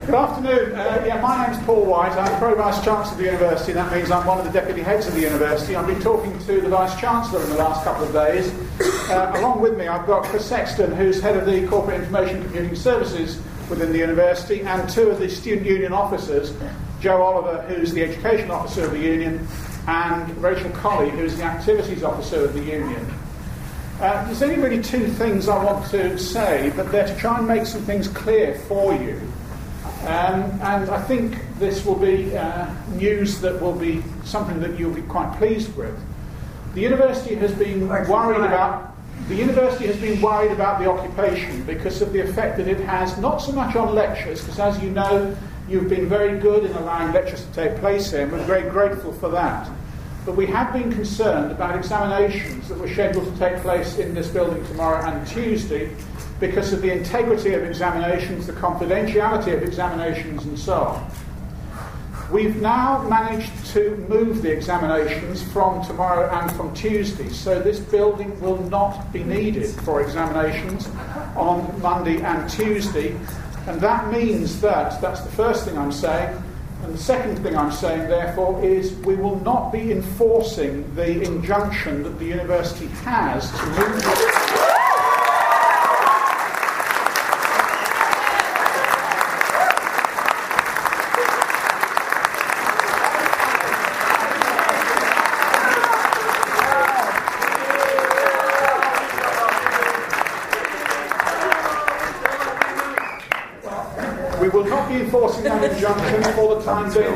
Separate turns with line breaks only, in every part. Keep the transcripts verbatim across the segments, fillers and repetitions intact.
Good afternoon. Uh, yeah, my name's Paul White. I'm Pro Vice Chancellor of the University. That means I'm one of the Deputy Heads of the University. I've been talking to the Vice Chancellor in the last couple of days. Uh, along with me, I've got Chris Sexton, who's Head of the Corporate Information Computing Services within the University, and two of the Student Union officers, Joe Oliver, who's the Education Officer of the Union, and Rachel Colley, who's the Activities Officer of the Union. Uh, there's only really two things I want to say, but they're to try and make some things clear for you. Um, and I think this will be uh, news that will be something that you'll be quite pleased with. The university has been worried about the university has been worried about the occupation because of the effect that it has, not so much on lectures, because as you know, you've been very good in allowing lectures to take place here, and we're very grateful for that. But we have been concerned about examinations that were scheduled to take place in this building tomorrow and Tuesday, because of the integrity of examinations, the confidentiality of examinations, and so on. We've now managed to move the examinations from tomorrow and from Tuesday, so this building will not be needed for examinations on Monday and Tuesday, and that means that, that's the first thing I'm saying, and the second thing I'm saying, therefore, is we will not be enforcing the injunction that the university has to move the We will not be enforcing that injunction for the time being.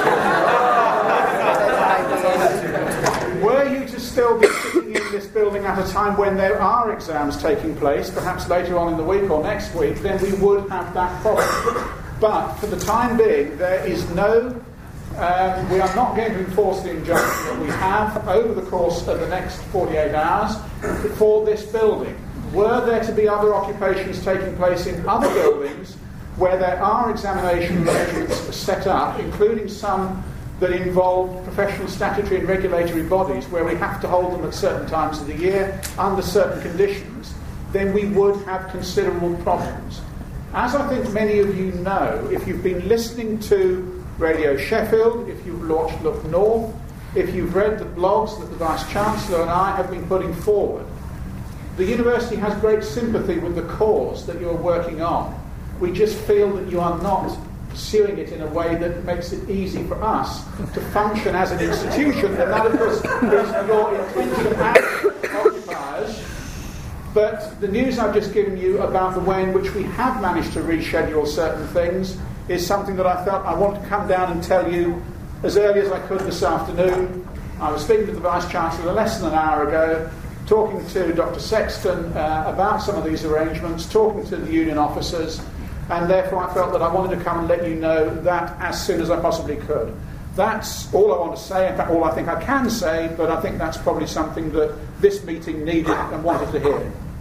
Were you to still be sitting in this building at a time when there are exams taking place, perhaps later on in the week or next week, then we would have that problem. But for the time being, there is no, um, we are not going to enforce the injunction that we have over the course of the next forty-eight hours for this building. Were there to be other occupations taking place in other buildings, where there are examination regimes set up, including some that involve professional statutory and regulatory bodies, where we have to hold them at certain times of the year, under certain conditions, then we would have considerable problems. As I think many of you know, if you've been listening to Radio Sheffield, if you've watched Look North, if you've read the blogs that the Vice-Chancellor and I have been putting forward, the university has great sympathy with the cause that you're working on. We just feel that you are not pursuing it in a way that makes it easy for us to function as an institution, and that, of course, is your intention as occupiers. But the news I've just given you about the way in which we have managed to reschedule certain things is something that I felt I wanted to come down and tell you as early as I could this afternoon. I was speaking to the Vice-Chancellor less than an hour ago, talking to Doctor Sexton uh, about some of these arrangements, talking to the union officers, and therefore I felt that I wanted to come and let you know that as soon as I possibly could. That's all I want to say, in fact all I think I can say, but I think that's probably something that this meeting needed and wanted to hear.